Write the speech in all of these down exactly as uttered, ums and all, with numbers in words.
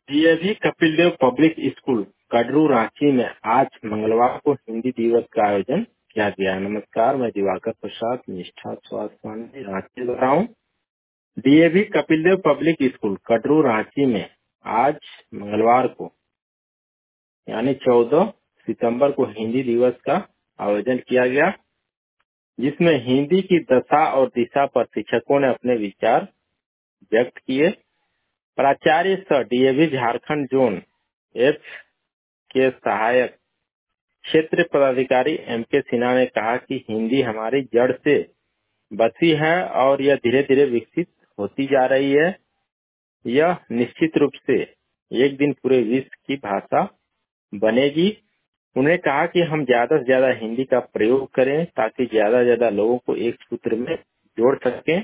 DAV Kapil Dev public school Katru Ranchi में आज मंगलवार को हिंदी दिवस का आयोजन किया गया। नमस्कार, मैं दिवाकर प्रसाद, निष्ठा स्वास्थ्य वाणी रांची से रहा हूँ। DAV Kapil Dev public school Katru Ranchi में आज मंगलवार को यानी चौदह सितंबर को हिंदी दिवस का आयोजन किया गया, जिसमें हिंदी की दशा और दिशा पर शिक्षकों ने अपने विचार व्यक्त किए। प्राचार्य सह डीएवी झारखंड जोन एफ के सहायक क्षेत्र पदाधिकारी एम के सिन्हा ने कहा कि हिंदी हमारी जड़ से बसी है और यह धीरे धीरे विकसित होती जा रही है। यह निश्चित रूप से एक दिन पूरे विश्व की भाषा बनेगी। उन्होंने कहा कि हम ज्यादा से ज्यादा हिंदी का प्रयोग करें ताकि ज्यादा से ज्यादा लोगों को एक सूत्र में जोड़ सकें।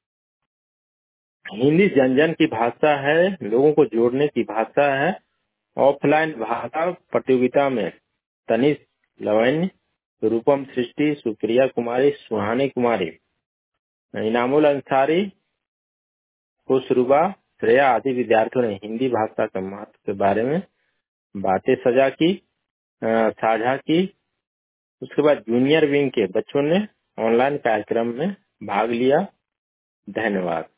हिंदी जन जन की भाषा है, लोगों को जोड़ने की भाषा है। ऑफलाइन भाषा प्रतियोगिता में तनिष लवन्य, रूपम सृष्टि, सुप्रिया कुमारी, सुहानी कुमारी, इनामुल अंसारी, खुशरूबा, श्रेया आदि विद्यार्थियों ने हिंदी भाषा के महत्व के बारे में बातें सजा की साझा की। उसके बाद जूनियर विंग के बच्चों ने ऑनलाइन कार्यक्रम में भाग लिया। धन्यवाद।